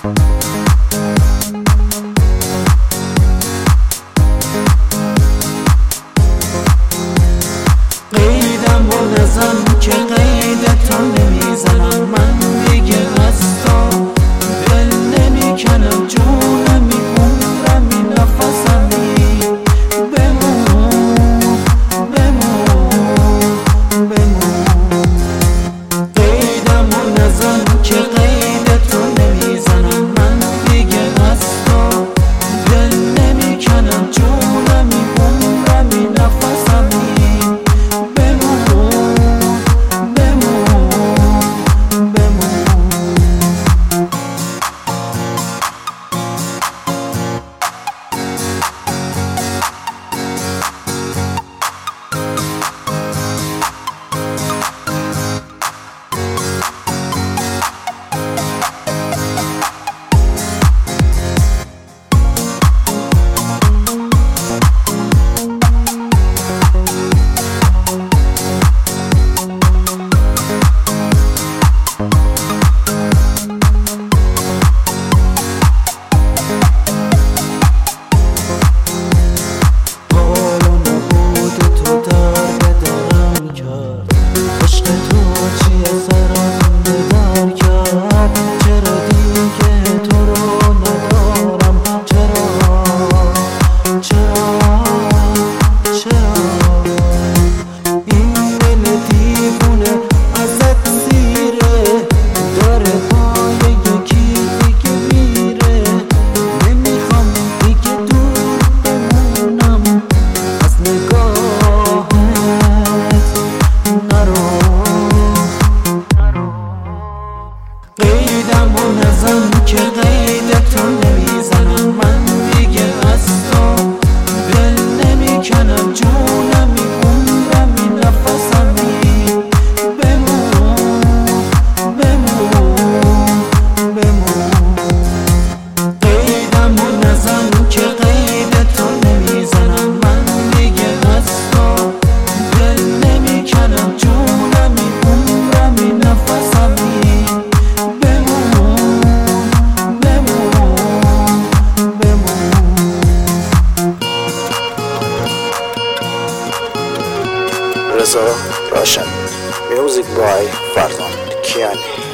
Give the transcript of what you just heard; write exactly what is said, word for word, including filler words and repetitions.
قیدم و نزن که قیدتو نمیزنم، من دیگه از تو دل نمیکنم، جونمی عمرمی نفسمی، بمون بمون بمون. قیدم و نزن که قیدتو نمیزنم، من دیگه از تو دل نمیکنم، جونمی عمرمی نفسمی. قیدم و نزن که قیدتو نمیزنم، من دیگه از تو دل نمیکنم، جونمی عمرمی نفسمی، بمون بمون بمون. قیدم و نزن که قیدتو نمیزنم، من دیگه از تو دل نمیکنم، جونمی عمرمی نفسمی. رضا راشن. میوزیک بای فرزان کیانی.